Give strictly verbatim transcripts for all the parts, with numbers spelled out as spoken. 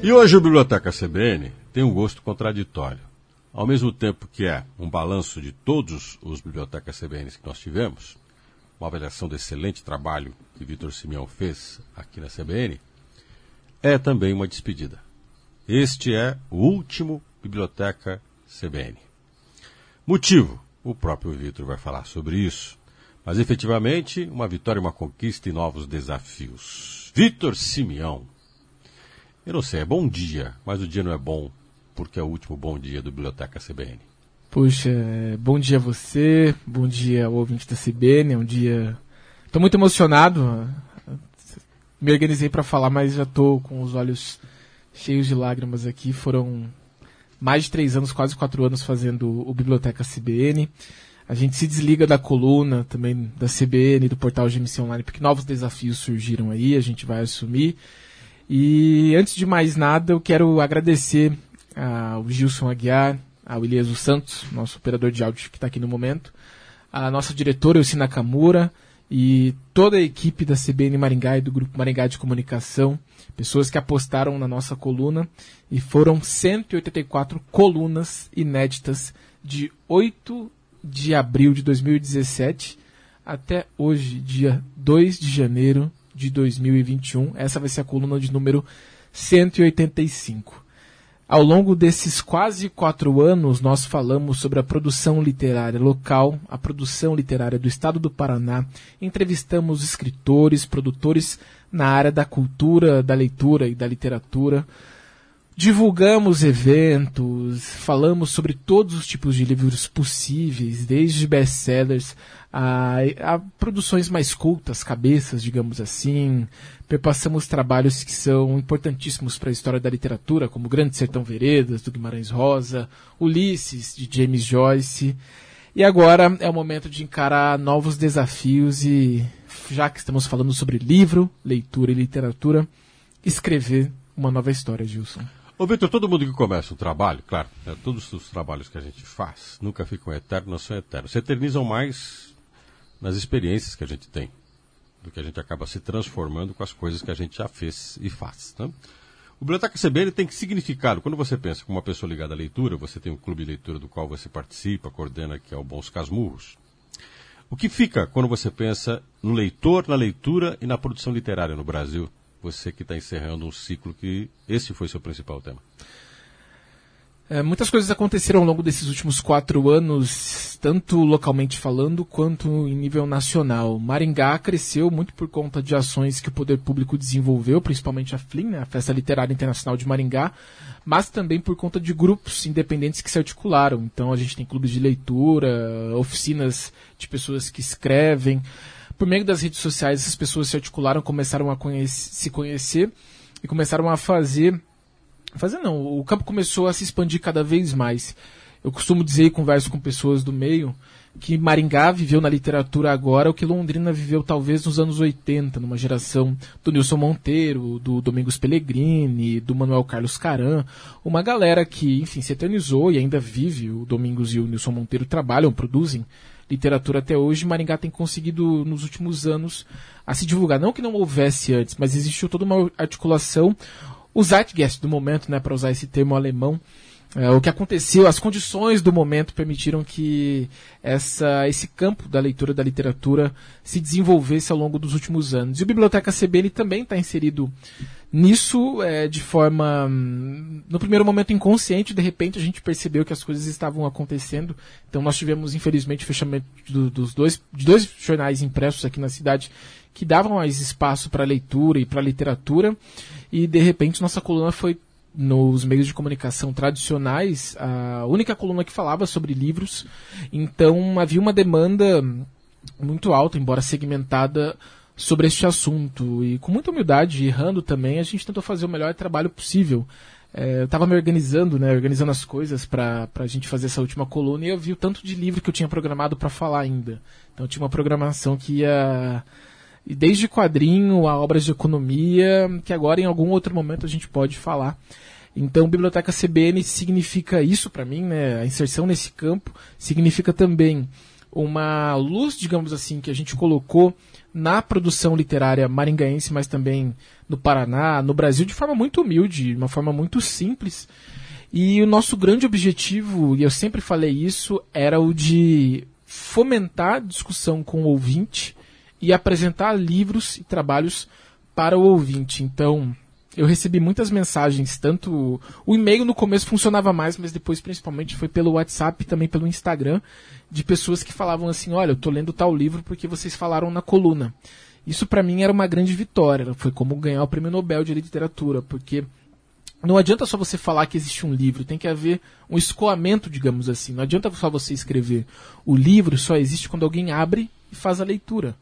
E hoje o Biblioteca C B N tem um gosto contraditório. Ao mesmo tempo que é um balanço de todos os Bibliotecas C B Ns que nós tivemos, uma avaliação do excelente trabalho que Vitor Simeão fez aqui na C B N, é também uma despedida. Este é o último Biblioteca C B N. Motivo, o próprio Vitor vai falar sobre isso, mas efetivamente uma vitória, uma conquista e novos desafios. Vitor Simeão. Eu não sei, é bom dia, mas o dia não é bom porque é o último bom dia do Biblioteca C B N. Puxa, bom dia a você, bom dia ao ouvinte da C B N, é um dia... Estou muito emocionado, me organizei para falar, mas já estou com os olhos cheios de lágrimas aqui. Foram mais de três anos, quase quatro anos fazendo o Biblioteca C B N. A gente se desliga da coluna também da C B N, do portal G M C Online, porque novos desafios surgiram aí, a gente vai assumir. E antes de mais nada, eu quero agradecer ao Gilson Aguiar, ao Ilieso Santos, nosso operador de áudio que está aqui no momento, a nossa diretora, Elci Nakamura, e toda a equipe da C B N Maringá e do Grupo Maringá de Comunicação, pessoas que apostaram na nossa coluna, e foram cento e oitenta e quatro colunas inéditas de oito de abril de dois mil e dezessete até hoje, dia dois de janeiro de dois mil e vinte e um. Essa vai ser a coluna de número cento e oitenta e cinco. Ao longo desses quase quatro anos, nós falamos sobre a produção literária local, a produção literária do estado do Paraná, entrevistamos escritores, produtores na área da cultura, da leitura e da literatura, divulgamos eventos, falamos sobre todos os tipos de livros possíveis, desde best-sellers a, a produções mais cultas, cabeças, digamos assim. Perpassamos trabalhos que são importantíssimos para a história da literatura, como Grande Sertão Veredas, do Guimarães Rosa, Ulisses, de James Joyce. E agora é o momento de encarar novos desafios e, já que estamos falando sobre livro, leitura e literatura, escrever uma nova história, Gilson. Ô Vitor, todo mundo que começa um trabalho, claro, né, todos os trabalhos que a gente faz nunca ficam eternos, não são eternos. Se eternizam mais nas experiências que a gente tem, do que a gente acaba se transformando com as coisas que a gente já fez e faz. Né? O Biblioteca C B N tem que significado. Quando você pensa como uma pessoa ligada à leitura, você tem um clube de leitura do qual você participa, coordena, que é o Bons Casmurros. O que fica quando você pensa no leitor, na leitura e na produção literária no Brasil? Você que está encerrando um ciclo que esse foi seu principal tema. É, muitas coisas aconteceram ao longo desses últimos quatro anos, tanto localmente falando, quanto em nível nacional. Maringá cresceu muito por conta de ações que o poder público desenvolveu, principalmente a F L I M, né, a Festa Literária Internacional de Maringá, mas também por conta de grupos independentes que se articularam. Então a gente tem clubes de leitura, oficinas de pessoas que escrevem. Por meio das redes sociais, essas pessoas se articularam, começaram a conhece, se conhecer e começaram a fazer... Fazer não, o campo começou a se expandir cada vez mais. Eu costumo dizer e converso com pessoas do meio que Maringá viveu na literatura agora o que Londrina viveu talvez nos anos oitenta, numa geração do Nilson Monteiro, do Domingos Pellegrini, do Manuel Carlos Caram, uma galera que, enfim, se eternizou e ainda vive. O Domingos e o Nilson Monteiro trabalham, produzem literatura até hoje. Maringá tem conseguido, nos últimos anos, a se divulgar. Não que não houvesse antes, mas existiu toda uma articulação. O Zeitgeist do momento, né, para usar esse termo alemão, é, o que aconteceu, as condições do momento permitiram que essa, esse campo da leitura da literatura se desenvolvesse ao longo dos últimos anos. E o Biblioteca C B N também está inserido nisso, é, de forma, no primeiro momento inconsciente. De repente a gente percebeu que as coisas estavam acontecendo. Então nós tivemos, infelizmente, o fechamento do, dos dois, de dois jornais impressos aqui na cidade que davam mais espaço para a leitura e para a literatura, e de repente nossa coluna foi, nos meios de comunicação tradicionais, a única coluna que falava sobre livros. Então havia uma demanda muito alta, embora segmentada, sobre este assunto, e com muita humildade, errando também, a gente tentou fazer o melhor trabalho possível. É, eu estava me organizando, né, organizando as coisas para a gente fazer essa última coluna, e eu vi o tanto de livro que eu tinha programado para falar ainda. Então eu tinha uma programação que ia... E desde quadrinho a obras de economia, que agora em algum outro momento a gente pode falar. Então, Biblioteca C B N significa isso para mim, né? A inserção nesse campo significa também uma luz, digamos assim, que a gente colocou na produção literária maringaense, mas também no Paraná, no Brasil, de forma muito humilde, de uma forma muito simples. E o nosso grande objetivo, e eu sempre falei isso, era o de fomentar a discussão com o ouvinte e apresentar livros e trabalhos para o ouvinte. Então, eu recebi muitas mensagens, tanto o e-mail no começo funcionava mais, mas depois principalmente foi pelo WhatsApp e também pelo Instagram, de pessoas que falavam assim, olha, eu estou lendo tal livro porque vocês falaram na coluna. Isso para mim era uma grande vitória, foi como ganhar o Prêmio Nobel de Literatura, porque não adianta só você falar que existe um livro, tem que haver um escoamento, digamos assim. Não adianta só você escrever. O livro só existe quando alguém abre e faz a leitura.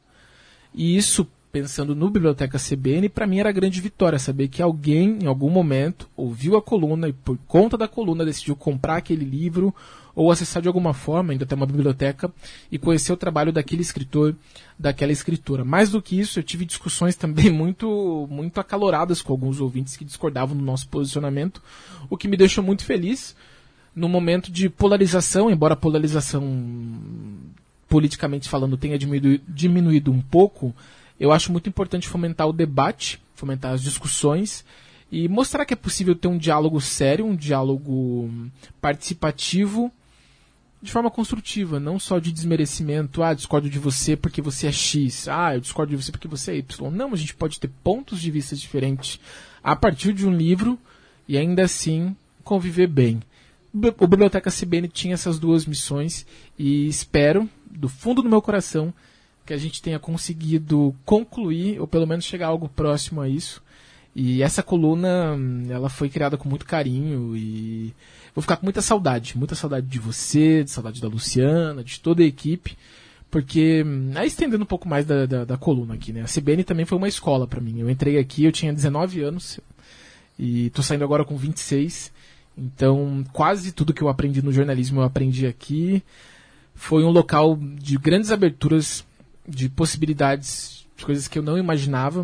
E isso, pensando no Biblioteca C B N, para mim era a grande vitória, saber que alguém, em algum momento, ouviu a coluna e por conta da coluna decidiu comprar aquele livro ou acessar de alguma forma, ainda até uma biblioteca, e conhecer o trabalho daquele escritor, daquela escritora. Mais do que isso, eu tive discussões também muito, muito acaloradas com alguns ouvintes que discordavam do nosso posicionamento, o que me deixou muito feliz no momento de polarização, embora a polarização, politicamente falando, tenha diminuído, diminuído um pouco. Eu acho muito importante fomentar o debate, fomentar as discussões e mostrar que é possível ter um diálogo sério, um diálogo participativo, de forma construtiva, não só de desmerecimento. Ah, discordo de você porque você é X. Ah, eu discordo de você porque você é Y. Não, a gente pode ter pontos de vista diferentes a partir de um livro e ainda assim conviver bem. O Biblioteca C B N tinha essas duas missões e espero, do fundo do meu coração, que a gente tenha conseguido concluir, ou pelo menos chegar a algo próximo a isso. E essa coluna, ela foi criada com muito carinho e vou ficar com muita saudade, muita saudade de você, de saudade da Luciana, de toda a equipe, porque, aí estendendo um pouco mais da, da, da coluna aqui, né? A C B N também foi uma escola para mim. Eu entrei aqui, eu tinha dezenove anos e estou saindo agora com vinte e seis, então quase tudo que eu aprendi no jornalismo eu aprendi aqui. Foi um local de grandes aberturas, de possibilidades, de coisas que eu não imaginava,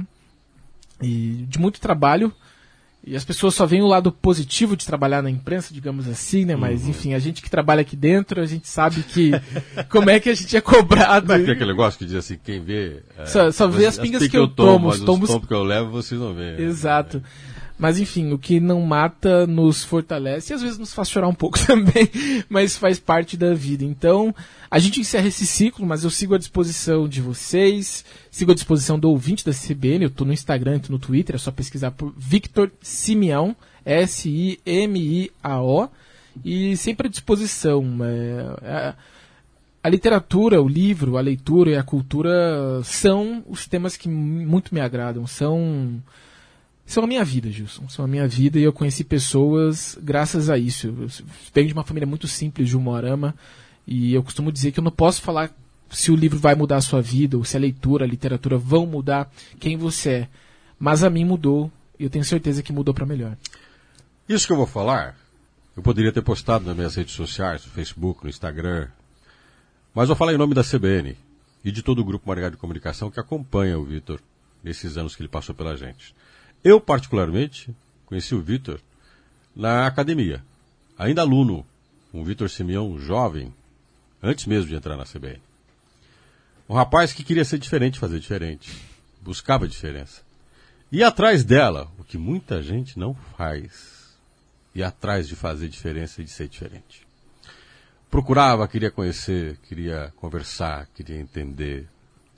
e de muito trabalho. E as pessoas só veem o lado positivo de trabalhar na imprensa, digamos assim, né? Mas, uhum. enfim, a gente que trabalha aqui dentro, a gente sabe que como é que a gente é cobrado. Não é aquele negócio que diz assim, quem vê... É, só só vê as pingas que eu tomo, os tombos... os tombos que eu levo, vocês não veem. Exato. Mas, enfim, o que não mata nos fortalece e às vezes nos faz chorar um pouco também, mas faz parte da vida. Então, a gente encerra esse ciclo, mas eu sigo à disposição de vocês, sigo à disposição do ouvinte da C B N, eu estou no Instagram, estou no Twitter, é só pesquisar por Victor Simeão, S I M I A O, e sempre à disposição. É, é, a literatura, o livro, a leitura e a cultura são os temas que muito me agradam, são... São a minha vida, Gilson. São a minha vida e eu conheci pessoas graças a isso. Eu venho de uma família muito simples de Umuarama e eu costumo dizer que eu não posso falar se o livro vai mudar a sua vida ou se a leitura, a literatura vão mudar quem você é. Mas a mim mudou e eu tenho certeza que mudou para melhor. Isso que eu vou falar, eu poderia ter postado nas minhas redes sociais, no Facebook, no Instagram, mas eu vou falar em nome da C B N e de todo o Grupo Maringá de Comunicação que acompanha o Vitor nesses anos que ele passou pela gente. Eu, particularmente, conheci o Vitor na academia, ainda aluno, um Vitor Simeão jovem, antes mesmo de entrar na C B N. Um rapaz que queria ser diferente, fazer diferente, buscava diferença. E atrás dela, o que muita gente não faz, e atrás de fazer diferença e de ser diferente. Procurava, queria conhecer, queria conversar, queria entender,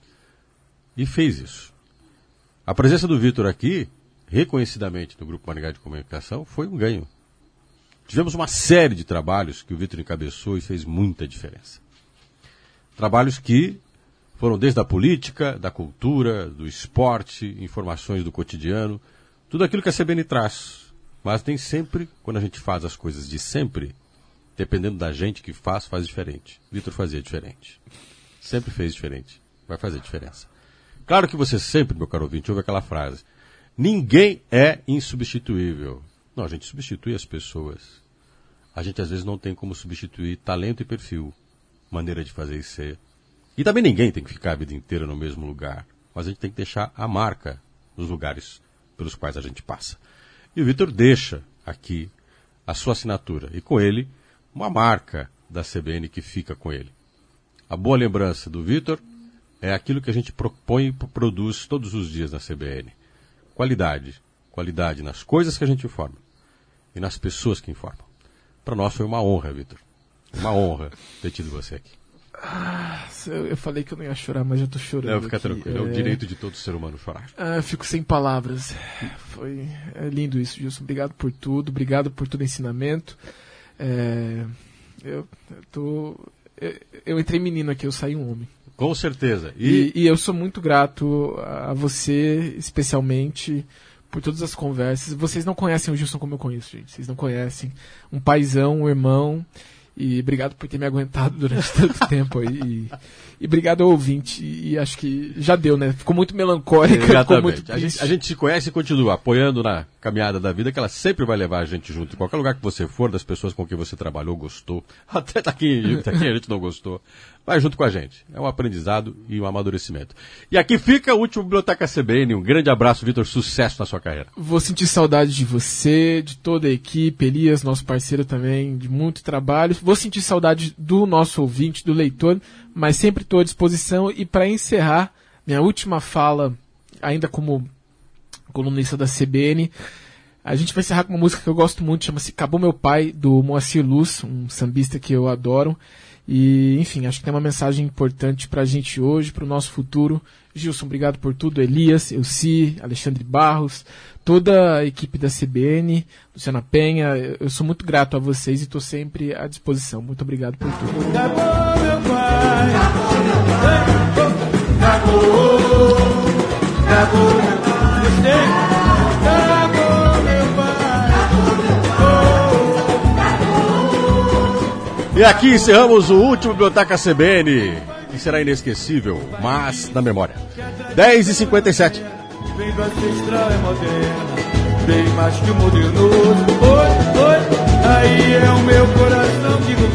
e fez isso. A presença do Vitor aqui, reconhecidamente no Grupo Maringá de Comunicação, foi um ganho. Tivemos uma série de trabalhos que o Vitor encabeçou e fez muita diferença. Trabalhos que foram desde a política, da cultura, do esporte, informações do cotidiano, tudo aquilo que a C B N traz. Mas nem sempre, quando a gente faz as coisas de sempre, dependendo da gente que faz, faz diferente. Vitor fazia diferente. Sempre fez diferente. Vai fazer diferença. Claro que você sempre, meu caro ouvinte, ouve aquela frase: ninguém é insubstituível. Não, a gente substitui as pessoas. A gente às vezes não tem como substituir talento e perfil, maneira de fazer e ser. E também ninguém tem que ficar a vida inteira no mesmo lugar. Mas a gente tem que deixar a marca nos lugares pelos quais a gente passa. E o Vitor deixa aqui a sua assinatura. E com ele, uma marca da C B N que fica com ele. A boa lembrança do Vitor é aquilo que a gente propõe e produz todos os dias na C B N. Qualidade. Qualidade nas coisas que a gente informa e nas pessoas que informam. Para nós foi uma honra, Vitor. Uma honra ter tido você aqui. Ah, eu falei que eu não ia chorar, mas já tô chorando. Não, fica aqui. tranquilo. É... é o direito de todo ser humano chorar. Ah, eu fico sem palavras. Foi é lindo isso, Gilson. Obrigado por tudo. Obrigado por todo o ensinamento. É... Eu, eu tô... Eu, eu entrei menino aqui, eu saí um homem. Com certeza. E... E, e eu sou muito grato a você, especialmente, por todas as conversas. Vocês não conhecem o Gilson como eu conheço, gente. Vocês não conhecem. Um paizão, um irmão. E obrigado por ter me aguentado durante tanto tempo aí. E, e obrigado ao ouvinte. E, e acho que já deu, né? Ficou muito melancólica. Ficou muito a, gente, a gente se conhece e continua apoiando na caminhada da vida, que ela sempre vai levar a gente junto. Em qualquer lugar que você for, das pessoas com quem você trabalhou, gostou. Até daqui, daqui a gente não gostou. Vai junto com a gente. É um aprendizado e um amadurecimento. E aqui fica o último Biblioteca C B N. Um grande abraço, Vitor. Sucesso na sua carreira. Vou sentir saudade de você, de toda a equipe, Elias, nosso parceiro também, de muito trabalho. Vou sentir saudade do nosso ouvinte, do leitor, mas sempre estou à disposição. E para encerrar, minha última fala, ainda como colunista da C B N, a gente vai encerrar com uma música que eu gosto muito, chama-se Acabou Meu Pai, do Moacir Luz, um sambista que eu adoro. E, enfim, acho que tem uma mensagem importante pra gente hoje, pro nosso futuro. Gilson, obrigado por tudo. Elias, Elci, Alexandre Barros, toda a equipe da C B N, Luciana Penha, eu sou muito grato a vocês e estou sempre à disposição. Muito obrigado por tudo. Acabou, meu pai. Acabou, meu pai. Acabou, acabou, meu pai. Acabou, meu pai. E aqui encerramos o último Biblioteca C B N, que será inesquecível, mas na memória. dez e cinquenta e sete. Bem do ancestral é moderna, bem mais que o modernoso. Oi, oi, aí é o meu coração que